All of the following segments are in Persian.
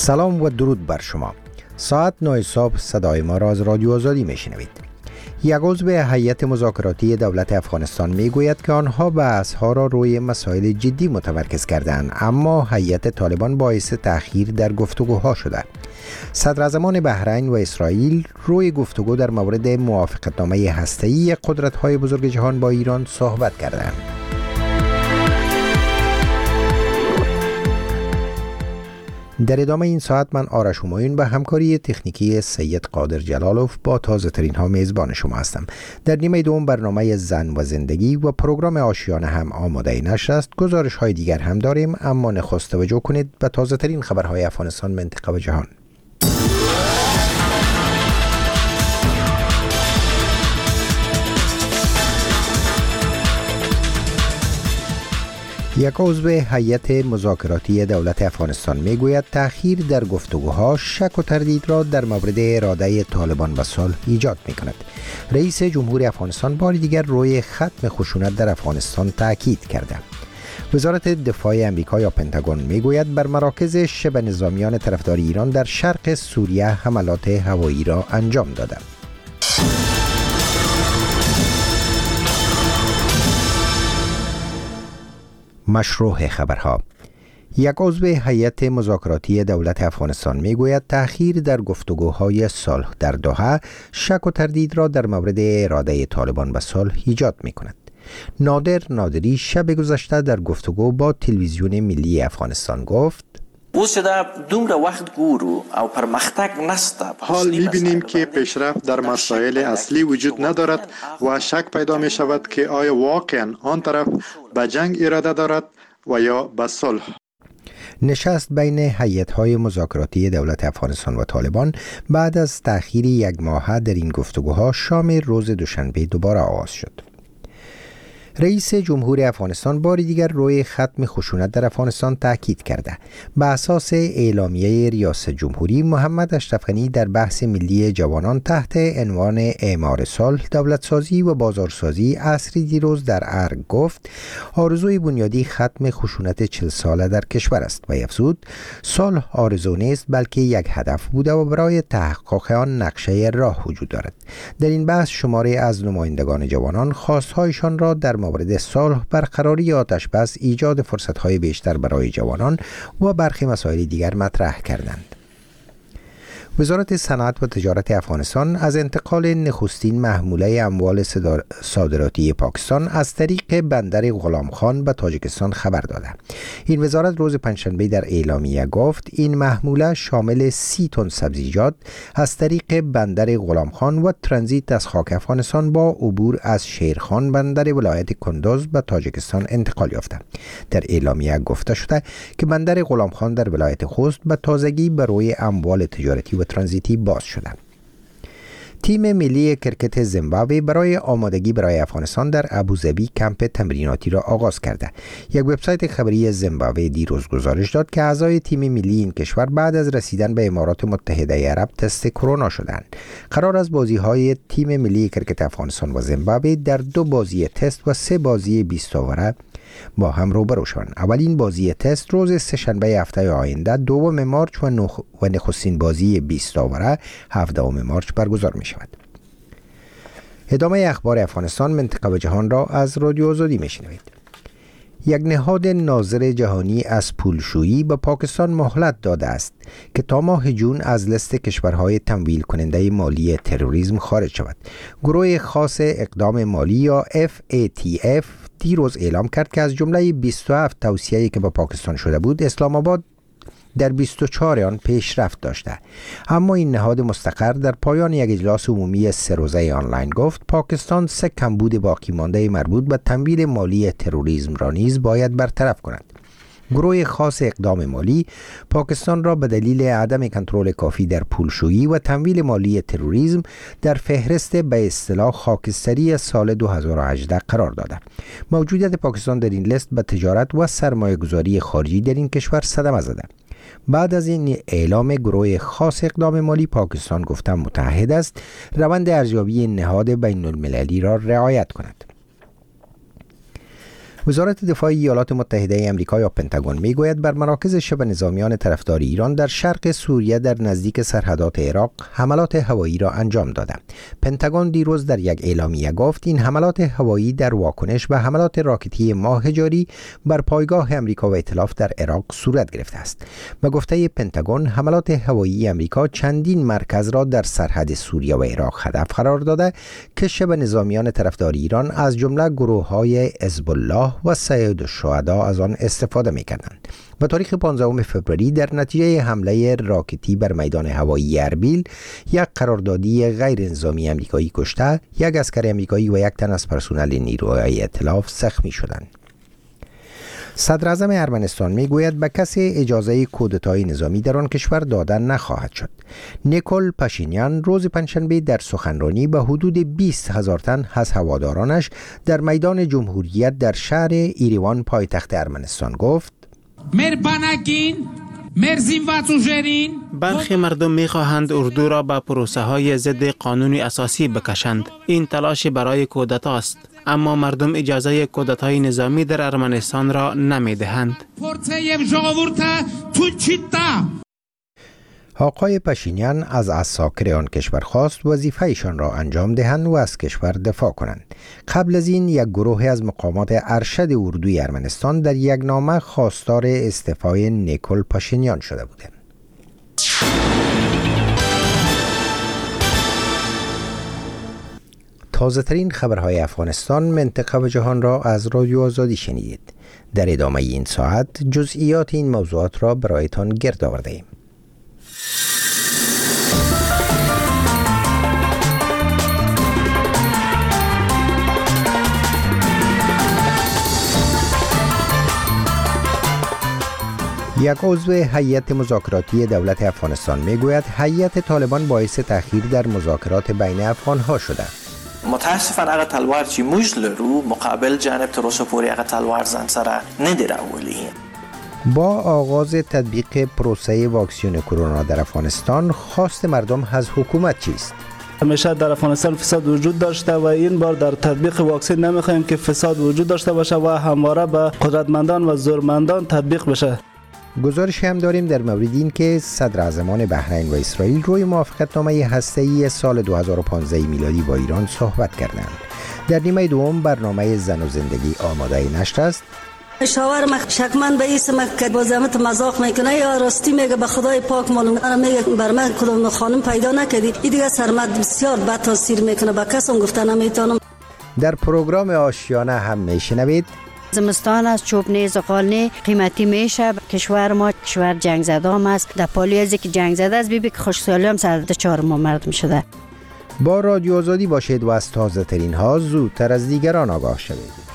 سلام و درود بر شما. ساعت 9 صبح صدای ما را از رادیو آزادی میشنوید. یک عضو هیئت مذاکراتی دولت افغانستان میگوید که آنها بحث‌ها را روی مسائل جدی متمرکز کردند، اما هیئت طالبان باعث تأخیر در گفتگوها شده. صدراعظمان بحرین و اسرائیل روی گفتگو در مورد موافقتنامه هسته‌ای قدرت‌های بزرگ جهان با ایران صحبت کردند. در ادامه این ساعت من آرش همایون به همکاری تکنیکی سید قادر جلالوف با تازه ترین ها میزبان شما هستم. در نیمه دوم برنامه زن و زندگی و پروگرام آشیانه هم آماده نشر است. گزارش های دیگر هم داریم، اما نخست توجه کنید به تازه ترین خبرهای افغانستان، منطقه و جهان. یک عضو هیئت مذاکراتی دولت افغانستان میگوید تأخیر در گفتگوها شک و تردید را در مورد اراده طالبان به صلح ایجاد میکند. رئیس جمهور افغانستان بار دیگر روی ختم خشونت در افغانستان تاکید کرده. وزارت دفاع امریکا یا پنتاگون میگوید بر مراکز شبه نظامیان طرفدار ایران در شرق سوریه حملات هوایی را انجام داده. مشروع خبرها. یک عضو هیئت مذاکراتی دولت افغانستان میگوید تأخیر در گفتگوهای صلح در دوحه شک و تردید را در مورد اراده طالبان به صلح ایجاد میکند. نادر نادری شب گذشته در گفتگو با تلویزیون ملی افغانستان گفت: حال می‌بینیم که پیشرفت در مسائل اصلی وجود ندارد و شک پیدا می شود که آیا واقعاً آن طرف به جنگ اراده دارد و یا به صلح. نشست بین هیئت‌های مذاکراتی دولت افغانستان و طالبان بعد از تأخیر یک ماه در این گفتگوها شام روز دوشنبه دوباره آغاز شد. رئیس جمهور افغانستان بار دیگر روی ختم خشونت در افغانستان تاکید کرده. به اساس اعلامیه ریاست جمهوری، محمد اشرف غنی در بحث ملی جوانان تحت عنوان اعمار صلح، دولتسازی و بازارسازی عصری دیروز در ارگ گفت آرزوی بنیادی ختم خشونت 40 ساله در کشور است و افزود صلح آرزو نیست بلکه یک هدف بوده و برای تحقق آن نقشه راه وجود دارد. در این بحث شماری از نمایندگان جوانان خواستهایشان را در مورد صلح، برقراری آتش بس، ایجاد فرصت‌های بیشتر برای جوانان و برخی مسائل دیگر مطرح کردند. وزارت صنعت و تجارت افغانستان از انتقال نخستین محموله اموال صادراتی پاکستان از طریق بندر غلام خان به تاجیکستان خبر داده. این وزارت روز پنجشنبه در اعلامیه گفت این محموله شامل 30 تن سبزیجات از طریق بندر غلام خان و ترانزیت از خاک افغانستان با عبور از شیرخان بندر ولایت کندوز به تاجیکستان انتقال یافته. در اعلامیه گفته شده که بندر غلام خان در ولایت خوست به تازگی به روی اموال تجارتی و ترانزیتی باز شده. تیم ملی کرکت زیمبابوه برای آمادگی برای افغانستان در ابوظبی کمپ تمریناتی را آغاز کرده. یک وبسایت خبری زیمبابوه دیروز گزارش داد که اعضای تیم ملی این کشور بعد از رسیدن به امارات متحده عرب تست کرونا شدند. قرار است بازی‌های تیم ملی کرکت افغانستان و زیمبابوه در 2 بازی تست و 3 بازی 20 اووره با هم روبرو شوند. اولین بازی تست روز سه‌شنبه هفته آینده 2 مارچ و نخستین بازی 20 اووره 17 مارچ برگزار می شود. ادامه اخبار افغانستان، منطقه و جهان را از رادیو آزادی می شنوید. یک نهاد ناظر جهانی از پولشویی به پاکستان مهلت داده است که تا ماه جون از لیست کشورهای تمویل کننده مالی تروریسم خارج شود. گروه خاص اقدام مالی یا FATF دیروز اعلام کرد که از جمله 27 توصیه‌ای که به پاکستان شده بود، اسلام آباد در 24 آن پیشرفت داشته. اما این نهاد مستقر در پایان یک اجلاس عمومی 3 روزه آنلاین گفت پاکستان 3 کمبود باقی مانده مربوط به تمویل مالی تروریسم را نیز باید برطرف کند. گروه خاص اقدام مالی پاکستان را به دلیل عدم کنترل کافی در پولشویی و تمویل مالی تروریسم در فهرست به اصطلاح خاکستری سال 2018 قرار داده. موجودیت پاکستان در این لیست به تجارت و سرمایه‌گذاری خارجی در این کشور صدمه زده. بعد از این اعلام گروه خاص اقدام مالی، پاکستان گفته متعهد است روند ارزیابی نهاد بین المللی را رعایت کند. وزارت دفاع ایالات متحده آمریکا یا پنتاگون میگوید بر مراکز شبه نظامیان طرفدار ایران در شرق سوریه در نزدیک سرحدات عراق حملات هوایی را انجام داده. پنتاگون دیروز در یک اعلامیه گفت این حملات هوایی در واکنش به حملات راکتی ماه جاری بر پایگاه آمریکا و ائتلاف در عراق صورت گرفته است. به گفته پنتاگون حملات هوایی آمریکا چندین مرکز را در سرحد سوریه و عراق هدف قرار داده که شبه نظامیان طرفدار ایران از جمله گروه‌های حزب الله و سید الشهدا از آن استفاده می‌کردند. به تاریخ 15 فوریه در نتیجه حمله راکتی بر میدان هوایی اربیل یک قراردادی غیر نظامی آمریکایی کشته، یک عسکر آمریکایی و یک تن از پرسنل نیروهای ائتلاف زخمی شدند. صدر اعظم ارمنستان میگوید به کسی اجازه کودتای نظامی در آن کشور داده نخواهد شد. نیکول پاشینیان روز پنجشنبه در سخنرانی به حدود 20,000 تن از هوادارانش در میدان جمهوریت در شهر ایریوان پایتخت ارمنستان گفت: برخی مردم می‌خواهند اردو را به پروسه‌های ضد قانون اساسی بکشند. این تلاش برای کودتا است، اما مردم اجازه کودتای نظامی در ارمنستان را نمی‌دهند. آقای پاشینیان از عساکر آن کشور خواست وظیفه‌شان را انجام دهند و از کشور دفاع کنند. قبل از این یک گروه از مقامات ارشد اردوی ارمنستان در یک نامه خواستار استعفای نیکول پاشینیان شده بودند. تازه ترین خبرهای افغانستان، منطقه و جهان را از رادیو آزادی شنیدید. در ادامه این ساعت جزئیات این موضوعات را برایتان گرد آورده ایم. یک عضو هیئت مذاکراتی دولت افغانستان میگوید هیئت طالبان باعث تأخیر در مذاکرات بین افغانها شده. متاسفانه هغه تلوار چې موږ لرو مقابل جانب تر اوسه پورې هغه تلوار ځان سره نه دی راوړی. با آغاز تطبیق پروسه واکسین کرونا در افغانستان، خواست مردم از حکومت چیست؟ همیشه در افغانستان فساد وجود داشته و این بار در تطبیق واکسن نمیخوایم که فساد وجود داشته باشه و همواره به قدرتمندان و زورمندان تطبیق بشه. گزارش هم داریم در مورد این که صدر اعظمان بحرین و اسرائیل روی موافقتنامه هسته‌ای سال 2015 میلادی با ایران صحبت کردند. در نیمه دوم برنامه زن و زندگی آماده نشر است. شاور شکمن به اسم که با زحمت مذاق میکنه یا راستی میگه به خدای پاک معلوم میگه بر من کدوم خانم پیدا نکردی. این دیگه سرمد بسیار بد تاثیر میکنه، با کسم گفتن نمیتونم. در پروگرام آشیانه هم میشنوید زمستان از چوب نیز و قالنی قیمتی میشه. کشور ما کشور جنگ زده هم است. در پالی ازی که جنگ زده است بیبی که خوشسالی هم سرده 4 ماه مردم شده. با رادیو آزادی باشید و از تازه ترین ها زودتر از دیگران آگاه شوید.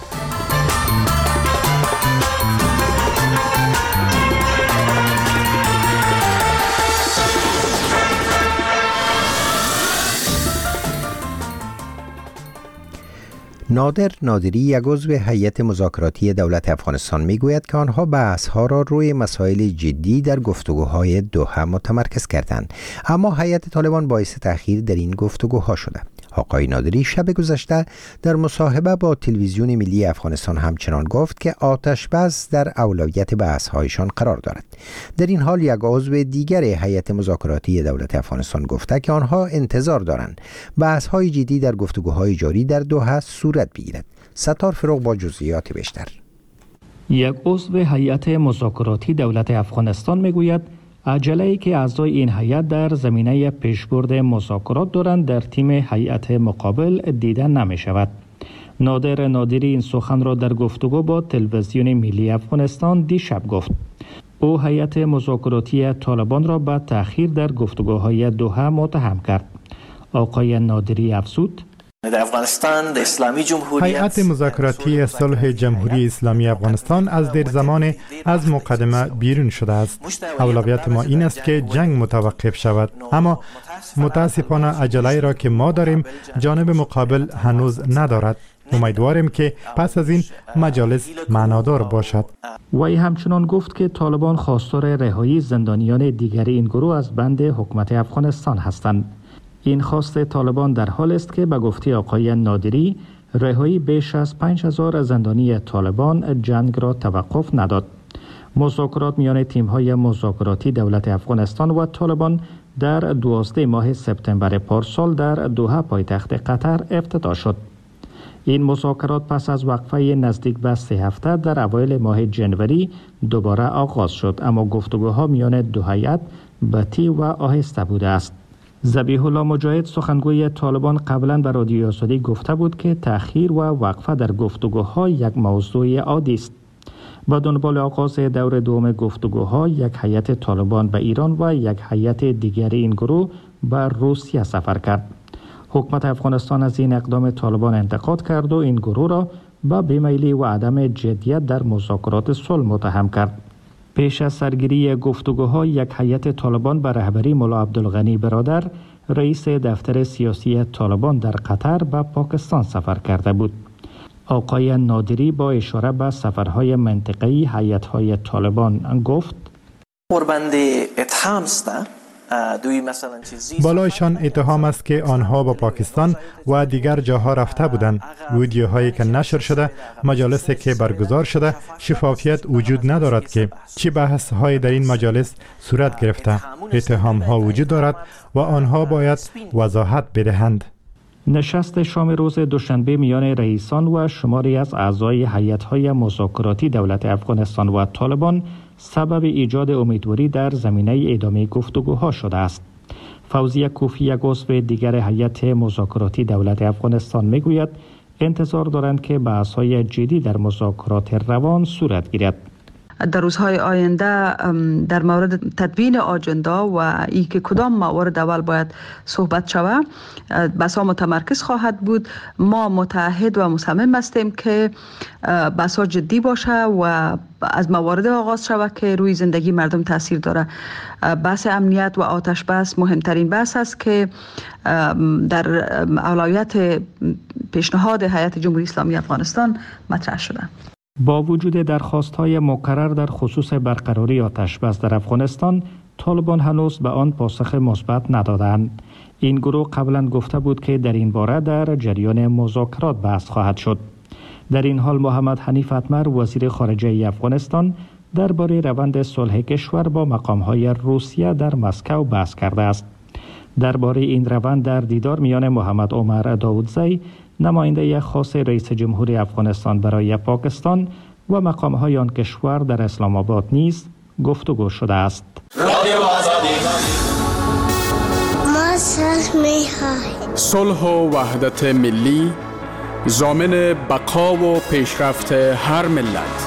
نادر نادری، یک عضو هیئت مذاکراتی دولت افغانستان میگوید که آنها بحث‌ها را روی مسائل جدی در گفتگوهای دوحه متمرکز کردند، اما هیئت طالبان باعث تأخیر در این گفتگوها شده. آقای نادری شب گذشته در مصاحبه با تلویزیون ملی افغانستان همچنان گفت که آتش بس در اولویت بحث‌هایشان قرار دارد. در این حال یک عضو دیگر هیئت مذاکراتی دولت افغانستان گفته که آنها انتظار دارند بحث‌های جدی در گفتگوهای جاری در دوحه صورت بگیرد. ستار فروغ با جزئیات بیشتر. یک عضو هیئت مذاکراتی دولت افغانستان میگوید عجله‌ای که اعضای این هیئت در زمینه پیشبرد مذاکرات دارند در تیم هیئت مقابل دیده نمی شود. نادر نادری این سخن را در گفتگو با تلویزیون ملی افغانستان دیشب گفت. او هیئت مذاکراتی طالبان را به تأخیر در گفتگوهای دوحه متهم کرد. آقای نادری افزود: هیئت مذاکراتی صلح جمهوری اسلامی افغانستان از دیر زمان از مقدمه بیرون شده است. اولویت ما این است که جنگ متوقف شود، اما متاسفانه عجله را که ما داریم جانب مقابل هنوز ندارد. امیدواریم که پس از این مجالس معنادار باشد. وی همچنان گفت که طالبان خواستار رهایی زندانیان دیگر این گروه از بند حکومت افغانستان هستند. این خواست طالبان در حال است که به گفته آقای نادری رهایی بیش از 5000 زندانی طالبان جنگ را توقف نداد. مذاکرات میان تیم‌های مذاکراتی دولت افغانستان و طالبان در 12 ماه سپتامبر پارسال در دوحه پایتخت قطر افتتاح شد. این مذاکرات پس از وقفه نزدیک به 3 هفته در اوایل ماه جنوری دوباره آغاز شد، اما گفتگوها میان دو هیئت بطیء و آهسته بوده است. ذبیح الله مجاهد سخنگوی طالبان قبلا به رادیوی آزادی گفته بود که تأخیر و وقفه در گفتگوها یک موضوع عادی است. با دنبال آغاز دور دوم گفتگوها یک هیئت طالبان به ایران و یک هیئت دیگر این گروه به روسیه سفر کرد. حکومت افغانستان از این اقدام طالبان انتقاد کرد و این گروه را به بیمیلی و عدم جدیت در مذاکرات صلح متهم کرد. پیش از سرگیری گفتگوها یک هیئت طالبان به رهبری ملا عبدالغنی برادر رئیس دفتر سیاسی طالبان در قطر به پاکستان سفر کرده بود. آقای نادری با اشاره به سفرهای منطقه‌ای هیئت‌های طالبان گفت: بالایشان اتهام است که آنها با پاکستان و دیگر جاها رفته بودند. ویدیوهایی که نشر شده، مجالسی که برگزار شده، شفافیت وجود ندارد که چی بحث‌های در این مجالس صورت گرفته. اتهام‌ها وجود دارد و آنها باید وضاحت بدهند. نشست شام روز دوشنبه میان رئیسان و شماری از اعضای هیئت‌های مذاکراتی دولت افغانستان و طالبان سبب ایجاد امیدواری در زمینه ادامه گفتگوها شده است. فوزیه کوفی، یک عضو دیگر هیئت مذاکراتی دولت افغانستان میگوید انتظار دارند که بحث‌های جدی در مذاکرات روان صورت گیرد. در روزهای آینده در مورد تدوین آجندا و ای که کدام موارد اول باید صحبت شود بحث‌ها متمرکز خواهد بود. ما متعهد و مصمم هستیم که بحث‌ها جدی باشه و از موارد آغاز شود که روی زندگی مردم تاثیر داره. بحث امنیت و آتش بس مهمترین بحث است که در اولویت پیشنهاد هیئت جمهوری اسلامی افغانستان مطرح شده. با وجود درخواست‌های مکرر در خصوص برقراری آتش‌بس در افغانستان، طالبان هنوز به آن پاسخ مثبت ندادند. این گروه قبلا گفته بود که در این باره در جریان مذاکرات بحث خواهد شد. در این حال محمد حنیف اتمر، وزیر خارجه افغانستان، درباره روند صلح کشور با مقام‌های روسیه در مسکو بحث کرده است. درباره این روند در دیدار میان محمد عمر داودزی، نماینده خاص رئیس جمهوری افغانستان برای پاکستان و مقام‌های آن کشور در اسلام آباد نیز گفتگو شده است. صلح و وحدت ملی ضامن بقا و پیشرفت هر ملت.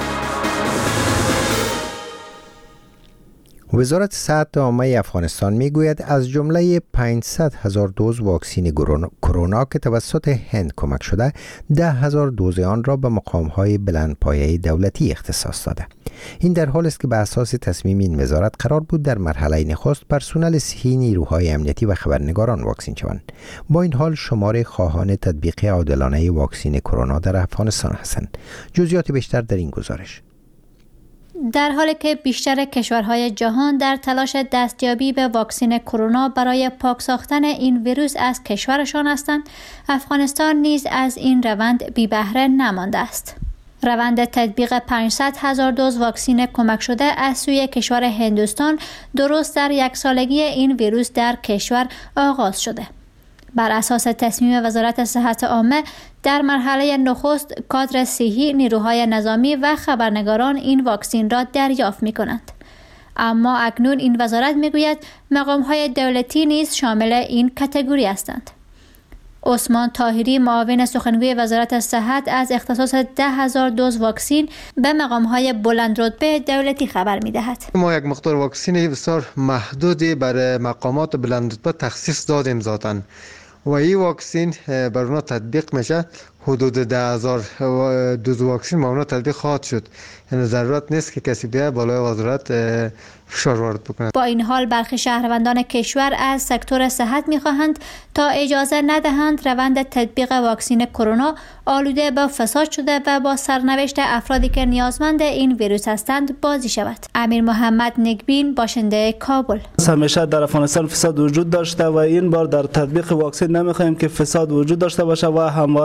وزارت صحت عامه افغانستان میگوید از جمله 500,000 دوز واکسین کرونا که توسط هند کمک شده، 10,000 دوز آن را به مقام‌های بلندپایه دولتی اختصاص داده. این در حالی است که به اساس تصمیم این وزارت قرار بود در مرحله نخست پرسنل صحی، نیروهای امنیتی و خبرنگاران واکسین شوند. با این حال شمار خواهان تطبیق عادلانه واکسین کرونا در افغانستان هستند. جزئیات بیشتر در این گزارش. در حالی که بیشتر کشورهای جهان در تلاش دستیابی به واکسن کرونا برای پاک ساختن این ویروس از کشورشان هستند، افغانستان نیز از این روند بی بهره نمانده است. روند تطبیق 500,000 دوز واکسن کمک شده از سوی کشور هندوستان درست در 1 سالگی این ویروس در کشور آغاز شده. بر اساس تصمیم وزارت صحت عامه، در مرحله نخست کادر صحی، نیروهای نظامی و خبرنگاران این واکسن را دریافت می کنند. اما اکنون این وزارت می گوید مقام‌های دولتی نیز شامل این کاتگوری هستند. عثمان طاهری، معاون سخنگوی وزارت صحت، از اختصاص 10,000 دوز واکسن به مقام‌های بلندرتبه دولتی خبر می‌دهد. ما یک مقدار واکسن بسیار محدودی برای مقامات بلندرتبه تخصیص دادیم ذاتاً و این واکسن بر اونها تطبیق میشه. حدود 10,000 دوز واکسن با اونها تطبیق خواهد شد. یعنی ضرورت نیست که کسی بیاید بالای وزارت فشار وارد بکنه. با این حال برخی شهروندان کشور از سکتور صحت می‌خواهند تا اجازه ندهند روند تطبیق واکسن کرونا آلوده به فساد شده و با سرنوشت افرادی که نیازمند این ویروس هستند بازی شود. امیر محمد نگبین، باشنده کابل: همیشه در افغانستان فساد وجود داشته و این بار در تطبیق واکسن نمی‌خواهیم که فساد وجود داشته باشه و همواره به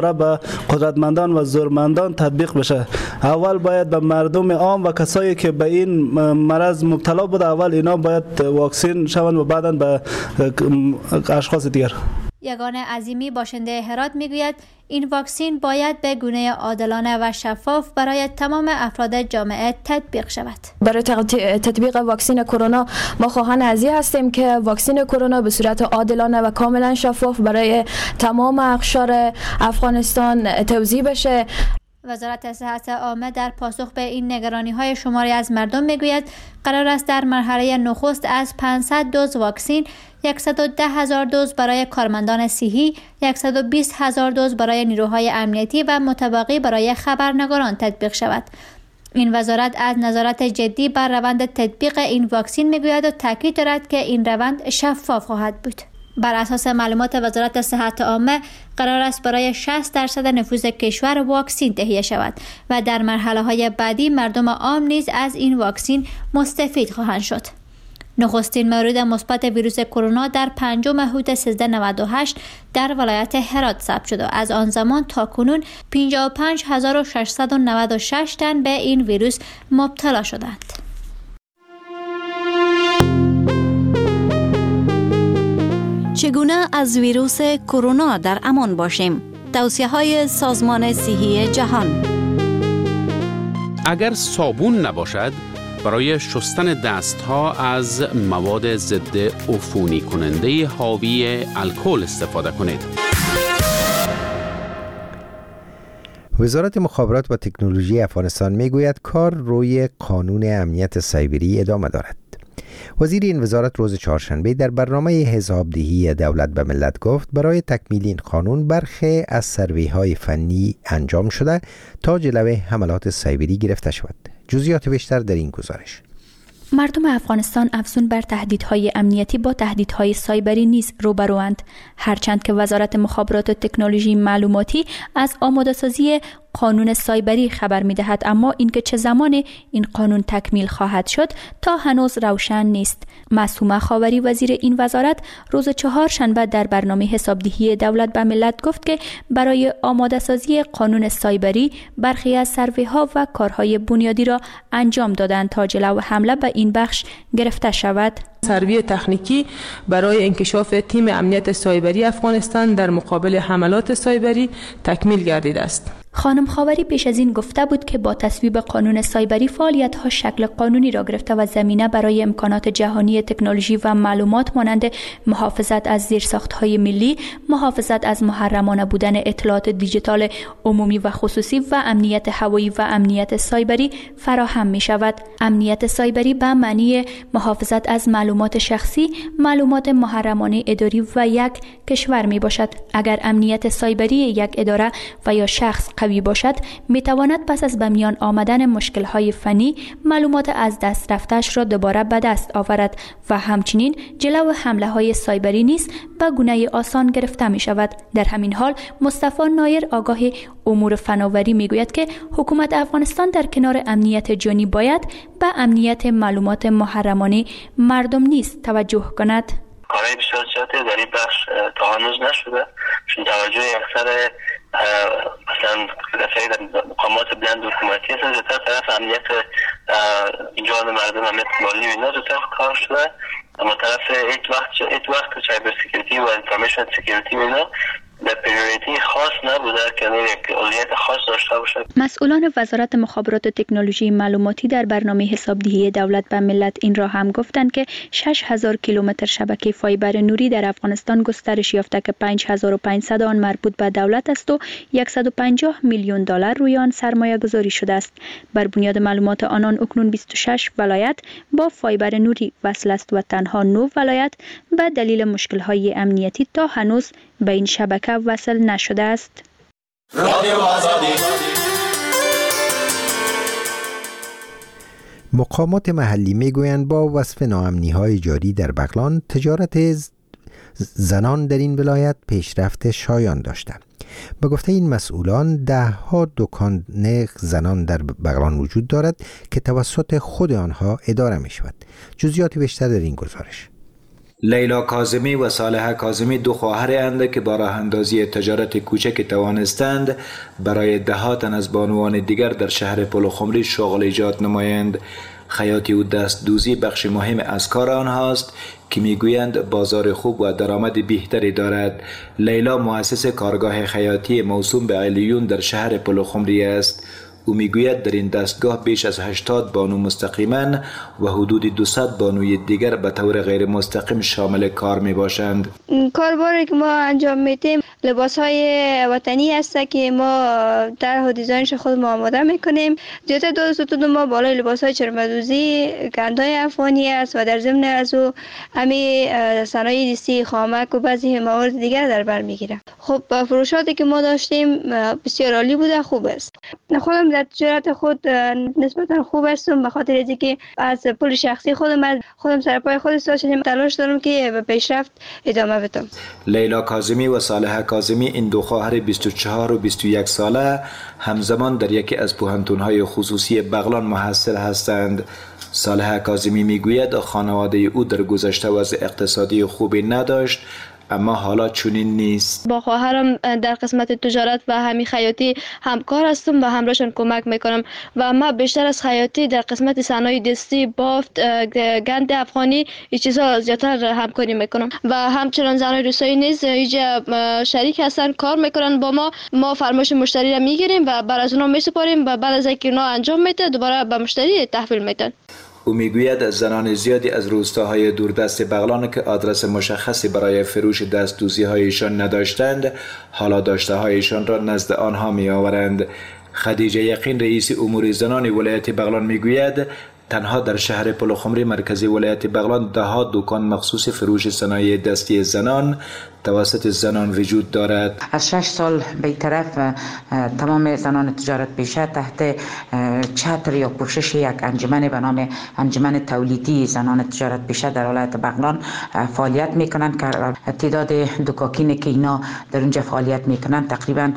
قدرتمندان و زورمندان تطبیق بشه. اول باید به مردم عام و کسایی که به این مرض مبتلا بوده اول اینا باید واکسین شوند و بعداً به اشخاص دیگر. یگانه عظیمی باشنده هرات میگوید این واکسین باید به گونه عادلانه و شفاف برای تمام افراد جامعه تطبیق شود. برای تطبیق واکسن کرونا ما خواهان از این هستیم که واکسن کرونا به صورت عادلانه و کاملا شفاف برای تمام اقشار افغانستان توزیع بشه. وزارت صحت عامه در پاسخ به این نگرانی‌های شماری از مردم میگوید قرار است در مرحله نخست از 500 دوز واکسین 110,000 دوز برای کارمندان صحی، 120,000 دوز برای نیروهای امنیتی و متبقی برای خبرنگاران تطبیق شود. این وزارت از نظارت جدی بر روند تطبیق این واکسین میگوید و تاکید دارد که این روند شفاف خواهد بود. بر اساس معلومات وزارت صحت عامه قرار است برای 60% نفوذ کشور واکسین تهیه شود و در مرحله‌های بعدی مردم عام نیز از این واکسین مستفید خواهند شد. نخستین مورد مثبت ویروس کرونا در 5 مهر 1398 در ولایت هرات ثبت شد و از آن زمان تا کنون 55,696 تن به این ویروس مبتلا شدند. چگونه از ویروس کرونا در امان باشیم؟ توصیه‌های سازمان صحی جهان. اگر صابون نباشد برای شستن دستها از مواد ضد عفونی کننده حاوی الکل استفاده کنید. وزارت مخابرات و تکنولوژی افغانستان میگوید کار روی قانون امنیت سایبری ادامه دارد. وزیر این وزارت روز چهارشنبه در برنامه حسابدهی دولت به ملت گفت برای تکمیل این قانون برخی از سروی‌های فنی انجام شده تا جلوی حملات سایبری گرفته شود. جزئیات بیشتر در این گزارش. مردم افغانستان افزون بر تهدیدهای امنیتی با تهدیدهای سایبری نیز روبروند، هرچند که وزارت مخابرات و تکنولوژی معلوماتی از آماده‌سازی قانون سایبری خبر می‌دهد، اما اینکه چه زمان این قانون تکمیل خواهد شد تا هنوز روشن نیست. معصومه خاوری وزیر این وزارت روز چهارشنبه در برنامه حسابدهی دولت به ملت گفت که برای آماده‌سازی قانون سایبری برخی از سروی‌ها و کارهای بنیادی را انجام دادند تا جلو حمله به این بخش گرفته شود. سروی تکنیکی برای انکشاف تیم امنیت سایبری افغانستان در مقابل حملات سایبری تکمیل گردیده است. خانم خاوری پیش از این گفته بود که با تصویب قانون سایبری فعالیت‌ها شکل قانونی را گرفته و زمینه برای امکانات جهانی تکنولوژی و معلومات مانند محافظت از زیرساخت‌های ملی، محافظت از محرمانه بودن اطلاعات دیجیتال عمومی و خصوصی و امنیت هوایی و امنیت سایبری فراهم می‌شود. امنیت سایبری به معنی محافظت از معلومات شخصی، معلومات محرمانه اداری و یک کشور میباشد. اگر امنیت سایبری یک اداره و یا شخص قوی باشد، میتواند پس از به میان آمدن مشکل‌های فنی معلومات از دست رفته‌اش را دوباره به دست آورد و همچنین جلو حمله‌های سایبری نیز به گونه آسان گرفته می‌شود. در همین حال مصطفی نایر آگاه امور فناوری میگوید که حکومت افغانستان در کنار امنیت جانی باید به امنیت معلومات محرمانه مردم نیز توجه کند. کارهای بسیار زیادی در این بخش تا هنوز نشده، چون توجه اکثر مثلا دفعه در مقامات بلند حکومتی هستن زیادتر طرف امنیت جان مردم، امنیت مالی و اینا زیادتر کار شده، اما طرف ایت وقت سایبر سکیوریتی و انفورمیشن سکیوریتی و اینا در پریوریتی خاص نبوده که یک اولویت خاص داشته باشه. مسئولان وزارت مخابرات و تکنولوژی معلوماتی در برنامه حسابدهی دولت به ملت این را هم گفتند که 6,000 کیلومتر شبکه فایبر نوری در افغانستان گسترش یافته که 5,500 آن مربوط به دولت است و 150 میلیون دلار روی آن سرمایه گذاری شده است. بر بنیاد معلومات آنان اکنون 26 ولایت با فایبر نوری وصل است و تنها 9 ولایت به دلیل مشکل‌های امنیتی تا هنوز به این شبکه وصل نشده است. مقامات محلی میگویند با وصف ناامنی‌های جاری در بغلان، تجارت زنان در این ولایت پیشرفت شایان داشته. به گفته این مسئولان 10 دکان زنان در بغلان وجود دارد که توسط خود آنها اداره می شود. جزئیات بیشتر در این گزارش. لیلا کاظمی و صالحه کاظمی دو خواهرند که با راه اندازی تجارت کوچک توانستند برای دهات از بانوان دیگر در شهر پلخمری شغل ایجاد نمایند. خیاطی و دستدوزی بخش مهم از کار آنهاست که میگویند بازار خوب و درآمد بهتری دارد. لیلا مؤسس کارگاه خیاطی موسوم به علیون در شهر پلخمری است. او میگوید در این دستگاه بیش از 80 بانو مستقیما و حدود 200 بانوی دیگر به طور غیر مستقیم شامل کار می باشند. کارباری که ما انجام میدیم لباس های وطنی است که ما در و دیزاینش خود ما آماده میکنیم. زیادتر دو ستون ما بالای لباس های چرمدوزی گندهای افغانی است و در ضمن از او همی صنایع دستی خامک و بعضی موارد دیگر در بر میگیره. خب فروشاتی که ما داشتیم بسیار عالی بوده، خوب است. خودم در تجارت خود نسبتا خوب هستم به خاطر اینکه از پول شخصی خودم سر پای خود ایستاده شدم. تلاش دارم که به پیشرفت ادامه بدم. لیلا کاظمی و صالحه کاظمی این دو خواهر 24 و 21 ساله همزمان در یکی از پوهنتون‌های خصوصی بغلان محصل هستند. صالحه کاظمی میگوید خانواده او در گذشته وضع اقتصادی خوبی نداشت، اما حالا چنین نیست. با خواهرم در قسمت تجارت و همی خیاطی همکار هستم و همراهشان کمک میکنم و ما بیشتر از خیاطی در قسمت صنایع دستی، بافت، گند افغانی این چیزا زیادتر همکاری میکنم و همچنان زنای روستایی نیز اینجا شریک هستن، کار میکنن با ما فرمایش مشتری را میگیریم و بعد از اونها میسپاریم و بعد از اینکه اونا انجام میده دوباره به مشتری تحویل میدن. او میگوید زنان زیادی از روستاهای دوردست بغلان که آدرس مشخصی برای فروش دستدوزی هایشان نداشتند، حالا داشته هایشان را نزد آنها می آورند. خدیجه یقین رئیس امور زنان ولایت بغلان میگوید تنها در شهر پلخمری مرکزی ولایت بغلان 10 دکان مخصوص فروش صنایع دستی زنان توسط زنان وجود دارد. از 6 سال به طرف تمام زنان تجارت پیشه تحت چتر یا پوشش یک انجمن به نام انجمن تولیدی زنان تجارت پیشه در ولایت بغلان فعالیت میکنند که تعداد دکاکینی که اینا در اونجا فعالیت میکنند تقریبا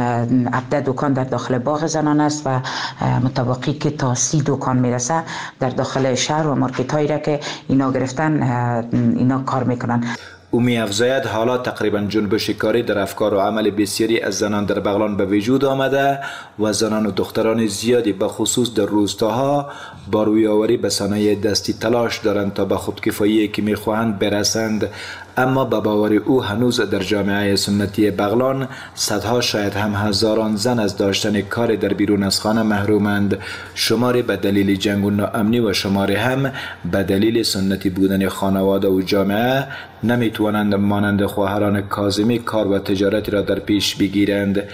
17 دکان در داخل باغ زنان است و متوقعی که تا 30 دکان میرسه در داخل شهر و مارکت هایی را که اینا گرفتن اینا کار میکنن. او می‌افزاید حالا تقریبا جنبش کاری در افکار و عمل بسیاری از زنان در بغلان به وجود آمده و زنان و دختران زیادی به خصوص در روستاها با رویاوری به صنایع دستی تلاش دارند تا به خودکفایی که می‌خواهند برسند. اما به باور او هنوز در جامعه سنتی بغلان صدها شاید هم هزاران زن از داشتن کار در بیرون از خانه محرومند، شماری به دلیل جنگ و ناامنی و شماری هم به دلیل سنتی بودن خانواده و جامعه نمیتوانند مانند خواهران کاظمی کار و تجارتی را در پیش بگیرند.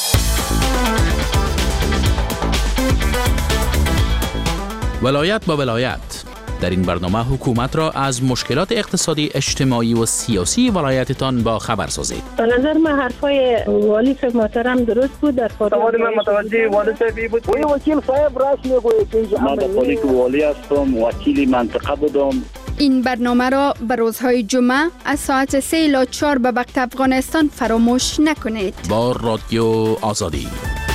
ولایت با ولایت در این برنامه حکومت را از مشکلات اقتصادی، اجتماعی و سیاسی ولایتتان با خبر سازید. به نظر من حرفای والی صاحب محترم درست بود. در من متوجه والی صاحب بود. وکیل صاحب راست میگوید که من در پالیک والی هستم، وکیل منطقه بودم. این برنامه را به روزهای جمعه از ساعت 3 الی 4 به وقت افغانستان فراموش نکنید. با رادیو آزادی.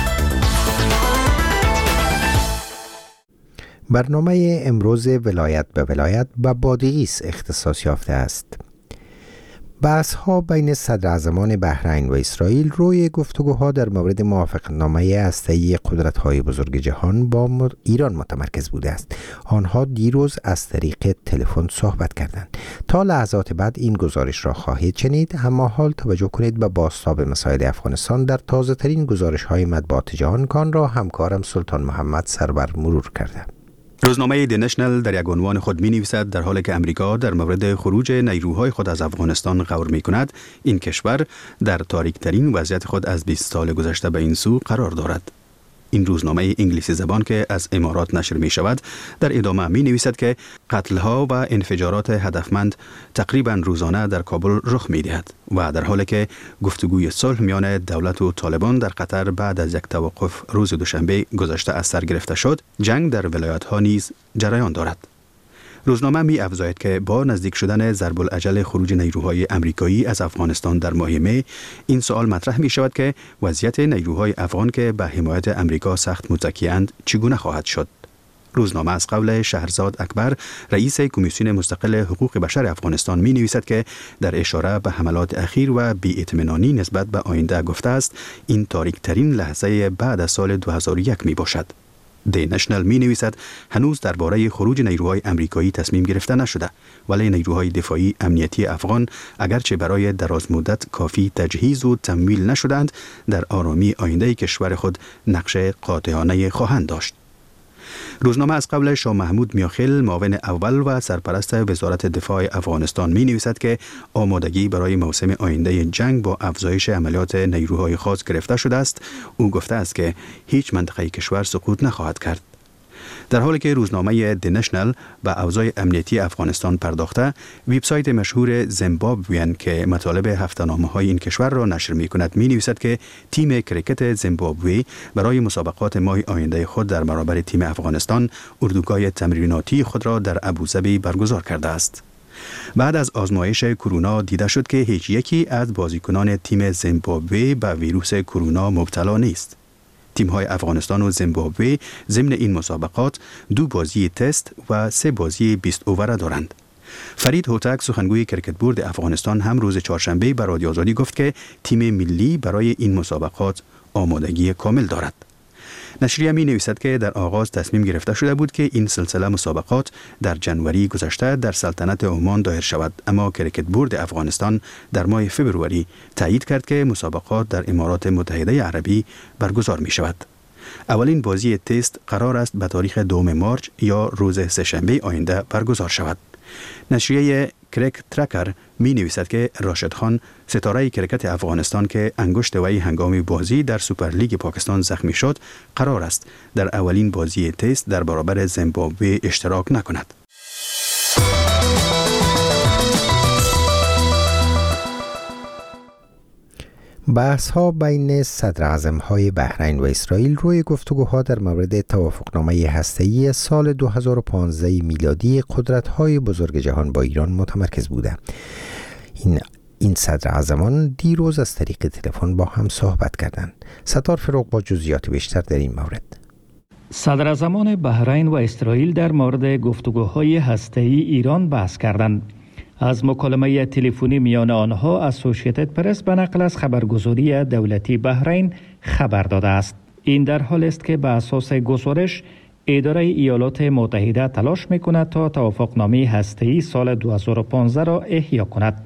برنامه امروز ولایت به ولایت به بادغیس اختصاص یافته است. بحث‌ها بین صدراعظمان بحرین و اسرائیل روی گفتگوها در مورد موافقتنامه هسته‌ای قدرت‌های بزرگ جهان با ایران متمرکز بوده است. آنها دیروز از طریق تلفن صحبت کردند. تا لحظات بعد این گزارش را خواهید شنید، اما حال توجه کنید به بازتاب مسائل افغانستان در تازه‌ترین گزارش‌های مطبوعات جهان که آن را همکارم سلطان محمد سرور مرور کرده. روزنامه دی نشنل در یک عنوان خود می نویسد در حالی که امریکا در مورد خروج نیروهای خود از افغانستان غور می کند، این کشور در تاریک ترین وضعیت خود از 20 سال گذشته به این سو قرار دارد. این روزنامه انگلیسی زبان که از امارات نشر می شود در ادامه می نویسد که قتل‌ها و انفجارات هدفمند تقریباً روزانه در کابل رخ می دهد و در حالی که گفتگوی صلح میان دولت و طالبان در قطر بعد از یک توقف روز دوشنبه گذشته از سر گرفته شد، جنگ در ولایت‌ها نیز جریان دارد. روزنامه می افزاید که با نزدیک شدن ضرب الاجل خروج نیروهای امریکایی از افغانستان در ماه می، این سوال مطرح می شود که وضعیت نیروهای افغان که به حمایت امریکا سخت متکی‌اند چگونه خواهد شد. روزنامه از قول شهرزاد اکبر رئیس کمیسیون مستقل حقوق بشر افغانستان می نویسد که در اشاره به حملات اخیر و بی‌اطمینانی نسبت به آینده گفته است این تاریک ترین لحظه بعد از سال 2001 می باشد. دی نشنل می نویسد هنوز درباره خروج نیروهای امریکایی تصمیم گرفته نشده، ولی نیروهای دفاعی امنیتی افغان اگرچه برای دراز مدت کافی تجهیز و تمویل نشدند، در آرامی آینده کشور خود نقش قاطعانه خواهند داشت. روزنامه از قبل شاه محمود میاخیل معاون اول و سرپرست وزارت دفاع افغانستان می نویسد که آمادگی برای موسم آینده جنگ با افزایش عملیات نیروهای خاص گرفته شده است. او گفته است که هیچ منطقه کشور سقوط نخواهد کرد. در حالی که روزنامه دی نشنل به اوضاع امنیتی افغانستان پرداخته، وبسایت مشهور زیمبابویان که مطالب هفته‌نامه‌های این کشور را نشر می‌کند می‌نویسد که تیم کریکت زیمبابوی برای مسابقات ماه آینده خود در برابر تیم افغانستان اردوگاه تمریناتی خود را در ابوظبی برگزار کرده است. بعد از آزمایش کرونا دیده شد که هیچ یکی از بازیکنان تیم زیمبابوی به ویروس کرونا مبتلا نیست. تیم‌های افغانستان و زیمبابوی ضمن این مسابقات 2 بازی تست و 3 بازی 20 اوور دارند. فرید هوتک سخنگوی کرکت بورد افغانستان هم روز چهارشنبه به رادیو آزادی گفت که تیم ملی برای این مسابقات آمادگی کامل دارد. نشریه می نویسد که در آغاز تصمیم گرفته شده بود که این سلسله مسابقات در جنوری گذشته در سلطنت عمان دایر شود، اما کرکت بورد افغانستان در ماه فوریه تایید کرد که مسابقات در امارات متحده عربی برگزار می شود. اولین بازی تست قرار است به تاریخ 2 مارس یا روز سه‌شنبه آینده برگزار شود. نشریه کرک ترکر می نویسد که راشد خان ستاره کرکت افغانستان که انگشت وی هنگام بازی در سوپرلیگ پاکستان زخمی شد قرار است در اولین بازی تست در برابر زیمبابوی اشتراک نکند. بحث ها بین صدر اعظم های بحرین و اسرائیل روی گفتگوها در مورد توافقنامه هسته‌ای سال 2015 میلادی قدرت های بزرگ جهان با ایران متمرکز بوده. این صدر اعظمان دیروز از طریق تلفن با هم صحبت کردند. ستار فروغ با جزئیات بیشتر در این مورد. صدر اعظمان بحرین و اسرائیل در مورد گفتگوهای هسته‌ای ایران بحث کردند. از مکالمه تلفنی میان آنها اسوسییتد پرس به نقل از خبرگزاری دولتی بحرین خبر داده است. این در حال است که به اساس گزارش اداره ایالات متحده تلاش میکند تا توافقنامه هسته‌ای سال 2015 را احیا کند.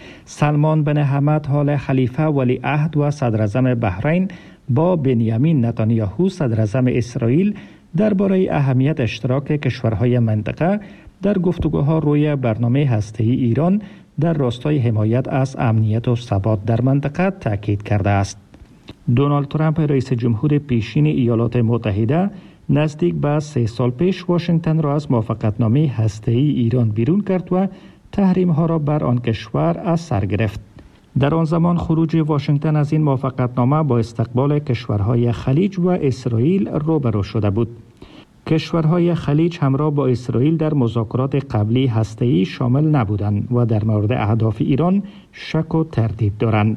سلمان بن حمد آل خلیفه ولیعهد و صدر اعظم بحرین با بنیامین نتانیاهو صدر اعظم اسرائیل درباره اهمیت اشتراک کشورهای منطقه در گفتگوها روی برنامه هسته‌ای ایران در راستای حمایت از امنیت و ثبات در منطقه تاکید کرده است. دونالد ترامپ رئیس جمهور پیشین ایالات متحده نزدیک به 3 سال پیش واشنگتن را از موافقتنامه هسته‌ای ایران بیرون کرد و تحریم‌ها را بر آن کشور از سر گرفت. در آن زمان خروج واشنگتن از این موافقتنامه با استقبال کشورهای خلیج و اسرائیل روبرو شده بود. کشورهای خلیج همراه با اسرائیل در مذاکرات قبلی هسته‌ای شامل نبودند و در مورد اهداف ایران شک و تردید دارند.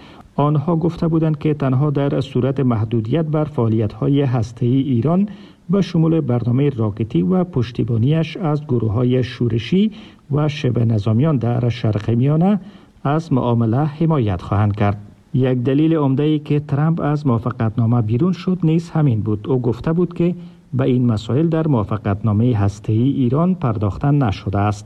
آنها گفته بودند که تنها در صورت محدودیت بر فعالیت‌های هسته‌ای ایران به شمول برنامه راکتی و پشتیبانیش از گروه‌های شورشی و شبه نظامیان در شرق میانه از معامله حمایت خواهند کرد. یک دلیل عمده‌ای که ترامپ از موافقتنامه بیرون شد نیز همین بود. او گفته بود که به این مسائل در موافقتنامه هسته‌ای ایران پرداخته نشده است.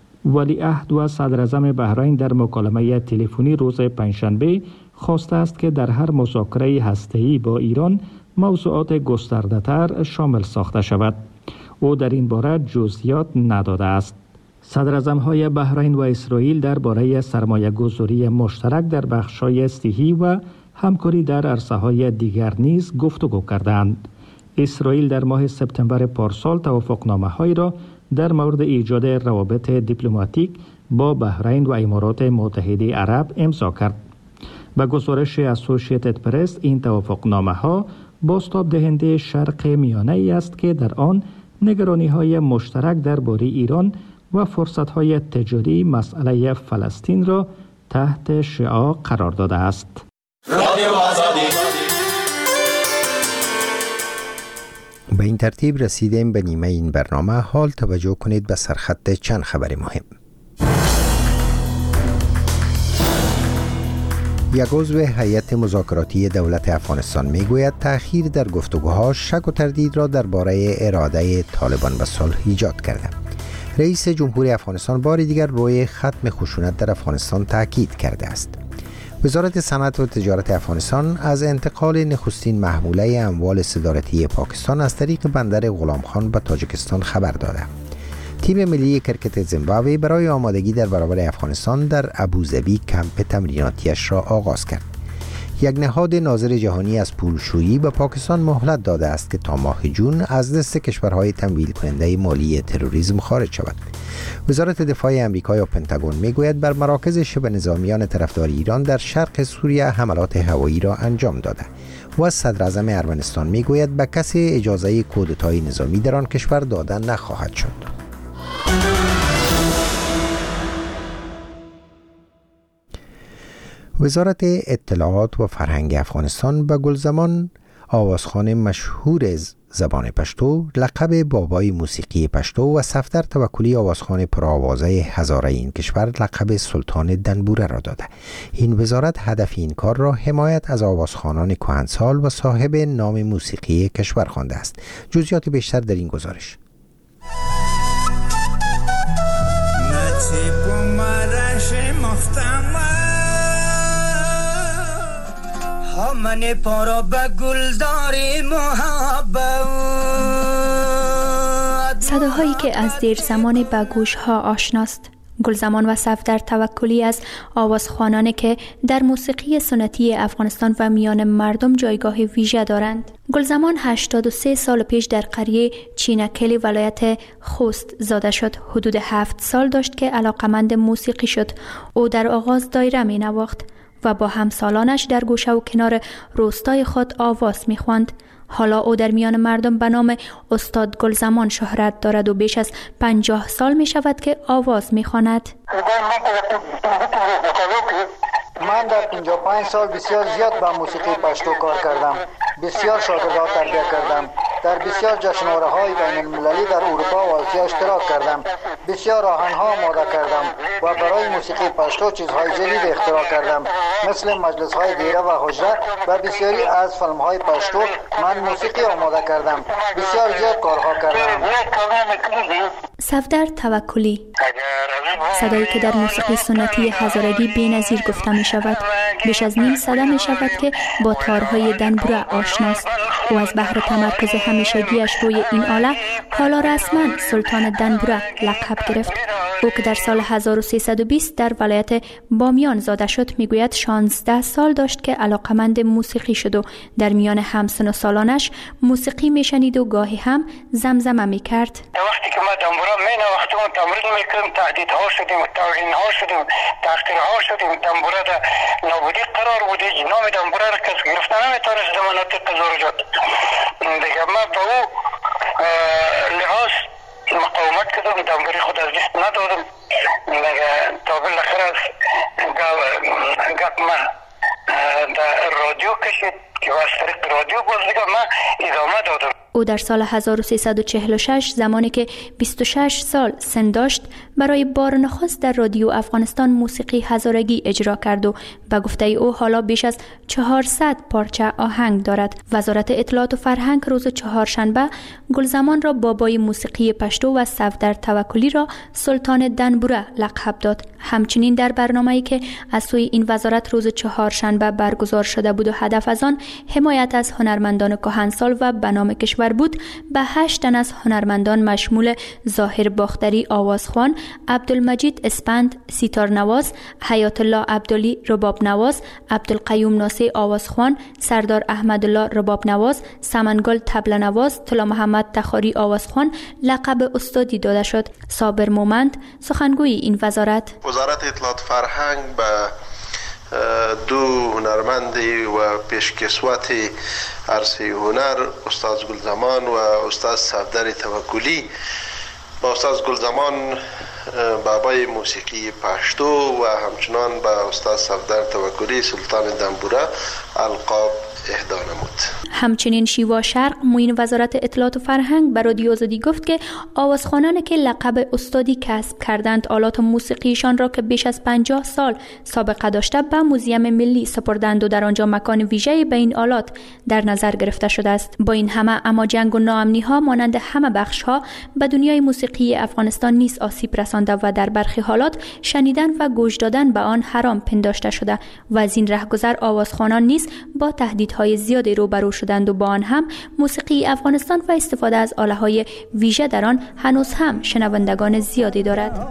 ولیعهد و صدر اعظم بحرین در مکالمه تلفنی روز پنجشنبه خواسته است که در هر مذاکره هسته‌ای با ایران موضوعات گسترده‌تر شامل ساخته شود. او در این باره جزئیات نداده است. صدر اعظم‌های بحرین و اسرائیل درباره سرمایه‌گذاری مشترک در بخش‌های صحی و همکاری در عرصه‌های دیگر نیز گفتگو کردند. اسرائیل در ماه سپتامبر پارسال توافقنامه‌هایی را در مورد ایجاد روابط دیپلماتیک با بحرین و امارات متحده عرب امضا کرد. به گزارش اسوسییتد پرس این توافقنامه‌ها بازتاب دهنده شرق میانه ای است که در آن نگرانی‌های مشترک درباره ایران و فرصت‌های تجاری مسئله فلسطین را تحت شعاع قرار داده است. به این ترتیب رسیدیم به نیمه این برنامه. حال توجه کنید به سرخط چند خبر مهم. یک عضو هیئت مذاکراتی دولت افغانستان میگوید تأخیر در گفتگوها شک و تردید را درباره اراده طالبان به صلح ایجاد کرده. رئیس جمهوری افغانستان بار دیگر روی ختم خشونت در افغانستان تاکید کرده است. وزارت صنعت و تجارت افغانستان از انتقال نخستین محموله اموال صدارتی پاکستان از طریق بندر غلام خان به تاجیکستان خبر داده. تیم ملی کرکت زیمبابوه برای آمادگی در برابر افغانستان در ابوظبی کمپ تمریناتیش را آغاز کرد. یک نهاد ناظر جهانی از پولشویی به پاکستان مهلت داده است که تا ماه جون از دست کشورهای تمویل کننده مالی تروریسم خارج شود. وزارت دفاع آمریکا یا پنتاگون میگوید بر مراکز شبه نظامیان طرفدار ایران در شرق سوریه حملات هوایی را انجام داده و صدر اعظم ارمنستان میگوید به کسی اجازه کودتای نظامی در آن کشور داده نخواهد شد. وزارت اطلاعات و فرهنگ افغانستان به گلزمان آوازخوان مشهور زبان پشتو، لقب بابای موسیقی پشتو و صفدر توکلی آوازخوان پرآوازه هزاره این کشور لقب سلطان دنبوره را داده. این وزارت هدف این کار را حمایت از آوازخوانان کهنسال و صاحب نام موسیقی کشور خوانده است. جزئیات بیشتر در این گزارش. من پارا به گلزار محبت. صداهایی که از دیر زمان به گوش ها آشناست. گلزمان و صفدر توکلی از آوازخوانانی که در موسیقی سنتی افغانستان و میان مردم جایگاه ویژه دارند. گلزمان 83 سال پیش در قریه چینکلی ولایت خوست زاده شد. حدود 7 سال داشت که علاقمند موسیقی شد. او در آغاز دایره می نواخت و با همسالانش در گوشه و کنار روستای خود آواز می‌خواند. حالا او در میان مردم به نام استاد گلزمان شهرت دارد و بیش از 50 سال می شود که آواز می‌خواند. من در 55 سال بسیار زیاد با موسیقی پشتو کار کردم. بسیار شاگردان تربیت کردم. در بسیار جشنواره‌های بین‌المللی در اروپا و آسیا اشتراک کردم. بسیار آهنگ‌ها آماده کردم و برای موسیقی پشتو چیزهای جدید اختراع کردم، مثل مجلس‌های دیره و حجره و بسیاری از فیلم‌های پشتو من موسیقی آماده کردم. بسیار زیاد کارها کردم. صفدر توکلی، صدایی که در موسیقی سنتی هزارگی بی‌نظیر گفته می شود. بیش از نیم سده می شود که با تارهای دنبوره آشناست. او از بحر تمرکز همیشگیش روی این آله حالا رسما سلطان دنبوره لقب گرفت. او که در سال 1320 در ولایت بامیان زاده شد میگوید 16 سال داشت که علاقمند موسیقی شد و در میان همسن و سالانش موسیقی میشنید و گاهی هم زمزمه میکرد. وقتی که ما دنبوره مینواختیم و تمرین میکردیم، تعدیدها شدیم، توهینها شدیم، تحقیرها شدیم، دنبوره در نابودی قرار بود. نام دنبوره را کس گرفته نمیتونست در مناطق زوجات. دیگه ما به او لحاظ مقاومت کردم، دنبوری خود از دست ندادم. دیگه تا بالاخره از گپ ما در رادیو کشید که از طریق رادیو باز دیگه ما ادامه دادم. او در سال 1346 زمانی که 26 سال سن داشت برای بار نخست در رادیو افغانستان موسیقی هزارگی اجرا کرد و به گفته او حالا بیش از 400 پارچه آهنگ دارد. وزارت اطلاعات و فرهنگ روز چهارشنبه گلزمان را بابای موسیقی پشتو و صفدر توکلی را سلطان دنبوره لقب داد. همچنین در برنامه‌ای که از سوی این وزارت روز چهارشنبه برگزار شده بود و هدف از آن حمایت از هنرمندان کهنسال و به نام کشور بود، به 8 تن از هنرمندان مشمول ظاهر باختری آوازخوان، عبدالمجید اسپند سیتار نواز، حیات الله عبدالی رباب نواز، عبدالقیوم ناصی آوازخوان، سردار احمدالله رباب نواز، سمنگل طبله نواز، طلا محمد تخاری آوازخوان لقب استادی داده شد. صابر مومند سخنگوی این وزارت اطلاعات فرهنگ به دو هنرمندی و پیشکسوت عرصه هنر استاد گلزمان و استاد صفدر توکلی، با استاد گلزمان بابای موسیقی پشتو و همچنان با استاد صفدر توکلی سلطان دنبوره القاب اهدا نمود. همچنین شیوا شرق معین وزارت اطلاعات و فرهنگ به رادیو آزادی گفت که آوازخوانانی که لقب استادی کسب کردند آلات موسیقیشان را که بیش از 50 سال سابقه داشته به موزیم ملی سپردند و در آنجا مکان ویژه‌ای به این آلات در نظر گرفته شده است. با این همه اما جنگ و ناامنی ها مانند همه بخش ها به دنیای موسیقی افغانستان نیز آسیب رسانده و در برخی حالات شنیدن و گوش دادن به آن حرام پنداشته شده و از این رهگذر آوازخوانان نیز با تهدیدهای زیادی روبرو شدند و با آن هم موسیقی افغانستان و استفاده از آله‌های ویژه در آن هنوز هم شنوندگان زیادی دارد.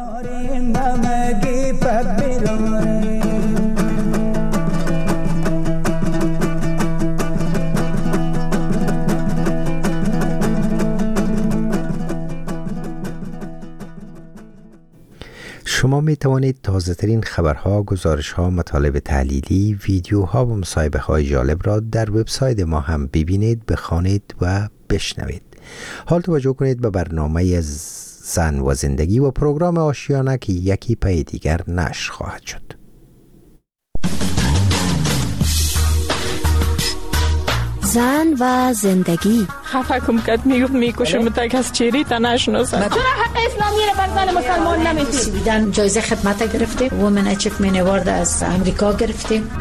شما می توانید تازه ترین خبرها، گزارش‌ها، مطالب تحلیلی، ویدیوها و مصاحبه‌های جالب را در وبسایت ما هم ببینید، بخوانید و بشنوید. حال توجه کنید به برنامه زن و زندگی و پروگرام آشیانه که یکی پی دیگر نشر خواهد شد. زن و زندگی. خفه کم کد میکشم تا کس چیری تا نشناسم. چرا حق اسلامی را بر زن مسلمان نمیدید؟ سویدن جایزه خدمت گرفتیم، وومن اچیومنت اوارد از امریکا گرفتیم.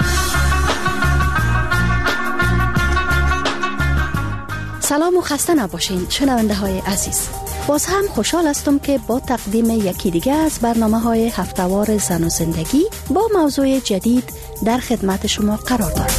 سلام و خسته نباشین شنونده های عزیز. باز هم خوشحال هستم که با تقدیم یکی دیگه از برنامه‌های هفته‌وار زن و زندگی با موضوع جدید در خدمت شما قرار دارم.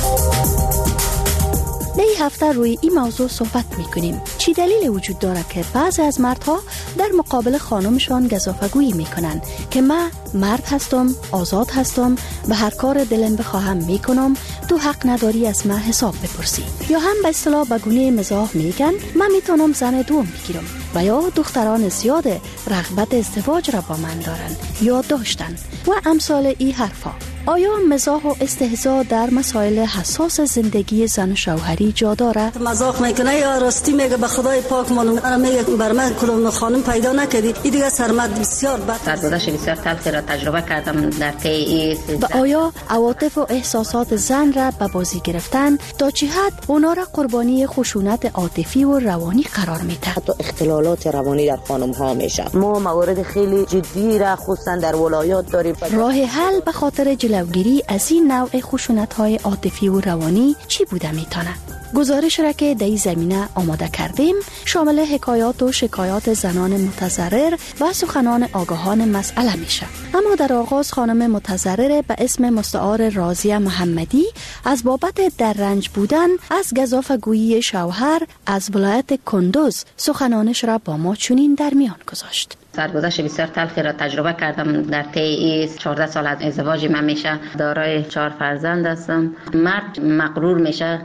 در این هفته روی این موضوع صحبت میکنیم. چی دلیل وجود داره که بعضی از مردها در مقابل خانمشان گزافه‌گویی میکنن که من مرد هستم، آزاد هستم، به هر کار دلم بخواهم میکنم، تو حق نداری از من حساب بپرسی. یا هم به اصطلاح به گونه مزاح میگن من میتونم زن دوم بگیرم. و یا دختران زیاد رغبت ازدواج را با من دارن یا داشتن و امثال این حرفا. آیا مزاح و استهزاء در مسائل حساس زندگی زن و شوهری جا داره؟ مزاح میکنه یا راستی میگه به خدای پاک معلوم میگه بر من کدوم خانم پیدا نکردی. این دیگه سرمد بسیار بد. سرگذشت بسیار تلخی را تجربه کردم در طی و آیا عواطف و احساسات زن را به بازی گرفتن تا چه حد اونا را قربانی خشونت عاطفی و روانی قرار میده؟ حتی اختلالات روانی در خانم ها میشه. ما موارد خیلی جدی را خصوصا در ولایات داریم. راه حل به خاطر جلوگیری از این نوع خشونت‌های عاطفی و روانی چی بوده میتونه؟ گزارش را که در این زمینه آماده کردیم شامل حکایات و شکایات زنان متضرر و سخنان آگاهان مسئله میشه. اما در آغاز خانم متضرر به اسم مستعار راضیه محمدی از بابت در رنج بودن از گزافه‌گویی شوهر از ولایت کندوز سخنانش را با ما چنین در میان گذاشت. سرگذشت بسیار تلخی را تجربه کردم در طی 14 سال از ازدواج من میشه. دارای 4 فرزند هستم. مرد مغرور میشه